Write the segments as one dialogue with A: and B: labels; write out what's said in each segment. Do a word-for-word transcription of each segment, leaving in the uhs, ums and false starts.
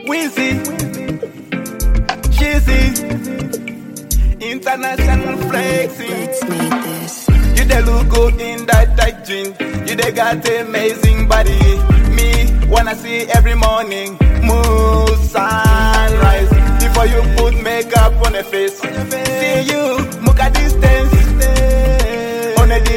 A: Wheezy, Cheesy, international flexing.
B: Let's make this.
A: You dey look good in that tight jeans. You dey got amazing body. Me wanna see every morning. Moon, sunrise. Before you put makeup on your face. See you, look at distance. On a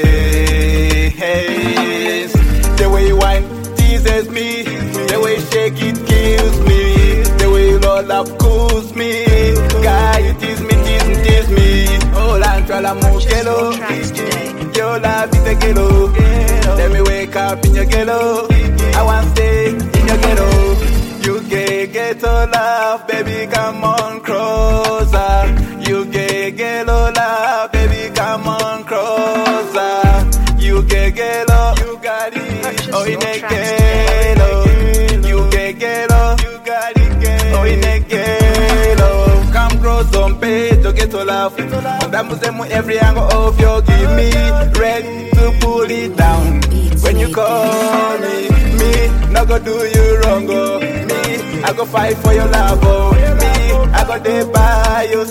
A: distance. The way you whine teases me. The way you shake it kills me. The way you roll up cools me. Guy, you tease me, tease me, tease me. Oh, la mugelo. Yo, la vita ghetto. Let me wake up in your ghetto. I want to stay in your ghetto. You get ghetto love, baby, come on closer. You get ghetto love, baby, come on closer. You get ghetto, you got it. Oh, in a ghetto. You get ghetto, you got it. Oh, in a ghetto. Come close on page, you get to laugh. On that musemu every angle of you, give me ready to pull it down. When you call me, me, not go do you wrong, oh. Me, I go fight for your love, oh. Me, I go there by your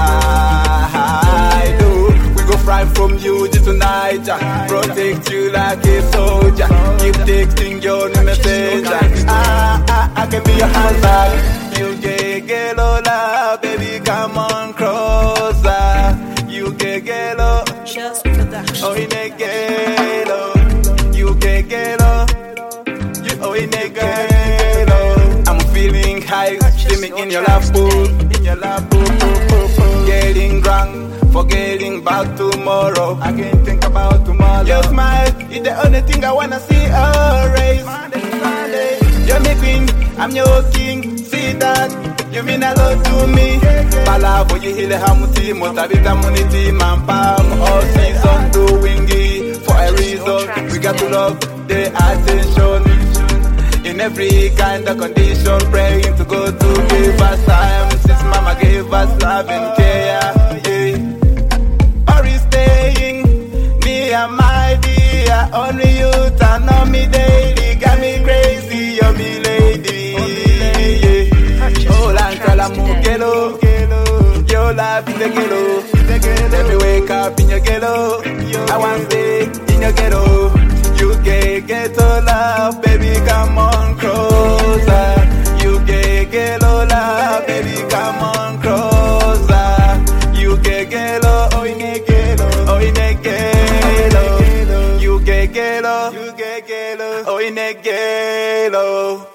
A: side, oh. We go fry from you tonight, uh. Protect you like a soldier. Keep texting your messenger. Ah, ah, I can be your handbag. You get ghetto love, baby, come on closer. You get ghetto,
B: Just production.
A: oh in a ghetto. You get ghetto, you oh in a ghetto. I'm feeling high, swimming in your lap pool, in your lap pool, pool, pool, pool. Getting drunk, forgetting about tomorrow. I can't think about tomorrow. Your smile is the only thing I wanna see. Always, you're my queen, I'm your king. See that, you mean a lot to me. Palavo, you heal the hamuti, motabita muniti, man palm, all season doing it for a reason. We got to love the attention in every kind of condition. Praying to go to give us time since mama gave us love and care. Yeah. Or is staying near my dear, only you turn on me daily, got me crazy, you're me lady. Oh, la mugelo, yo la vida ghetto. Let me wake up in your ghetto. I want to stay in your ghetto. You get ghetto love, baby, come on closer. You get ghetto love, baby, come on closer. You get ghetto, oh in a ghetto, oh in a ghetto. You get ghetto, you get ghetto, oh in a ghetto.